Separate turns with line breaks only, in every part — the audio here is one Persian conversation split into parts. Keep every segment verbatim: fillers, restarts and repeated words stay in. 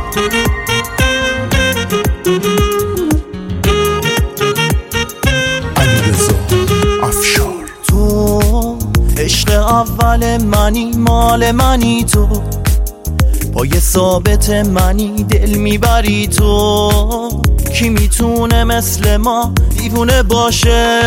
عشق اول منی، مال منی، تو پای ثابت منی، دل میبری تو. کی میتونه مثل ما دیوونه باشه؟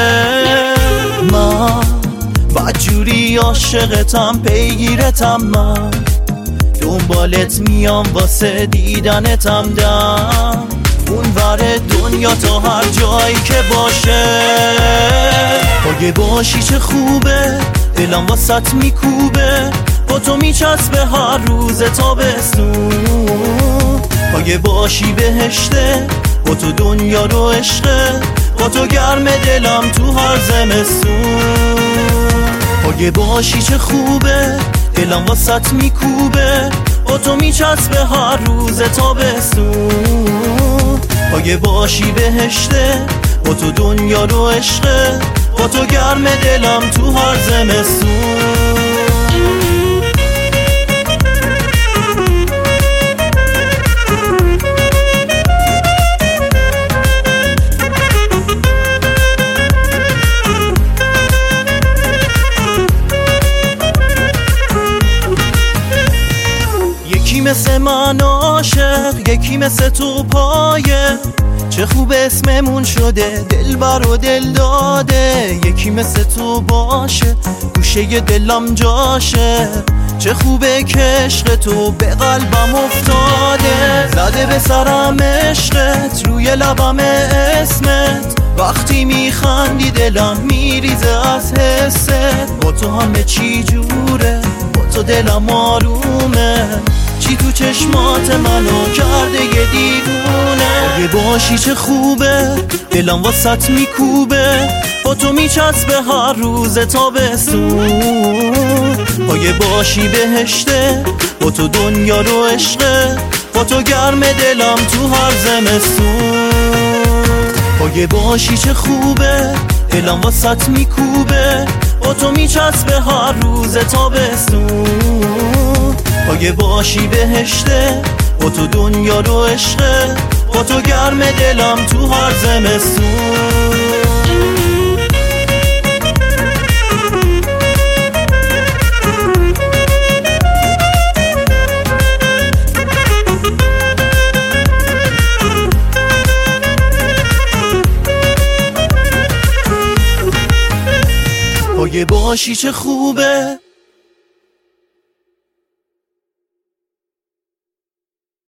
من بدجوری عاشقتم، پیگیرتم، من دنبالت میام واسه دیدنتم، دم اون ور دنیا تا هر جایی که باشه. اگه باشی چه خوبه، دلم واسط میکوبه، با تو میچسبه هر روز تابستون. اگه باشی بهشته، با تو دنیا رو عشقه، با تو گرم دلم تو هر زمستون. اگه باشی چه خوبه، دلم واسط میکوبه، با تو میچسبه هر روز تابستون. اگه باشی بهشته، با تو دنیا رو عشقه، با تو گرم دلم تو هر زمستون. یکی مثل من عاشق، یکی مثل تو پایه، چه خوب اسممون شده دلبر و دل داده. یکی مثل تو باشه، گوشه دلم جاشه، چه خوبه که عشق تو به قلبم افتاده. زده به سرم عشقت، روی لبم اسمت، وقتی میخندی دلم میریزه از حست. با تو همه چی جوره، با تو دلم آرومه، چی تو چشمات منو کرده یه دیوونه. اگه باشی چه خوبه، دلم واسط میکوبه، با تو میچسبه هر روز تابستون. اگه باشی بهشته، با تو دنیا رو عشقه، با تو گرم دلم تو هر زمستون. اگه باشی چه خوبه، دلم واسط میکوبه، با تو میچسبه هر روز تابستون. اگه باشی بهشته، با تو دنیا رو عشقه، با تو گرم دلم تو هر زمستون. اگه باشی چه خوبه،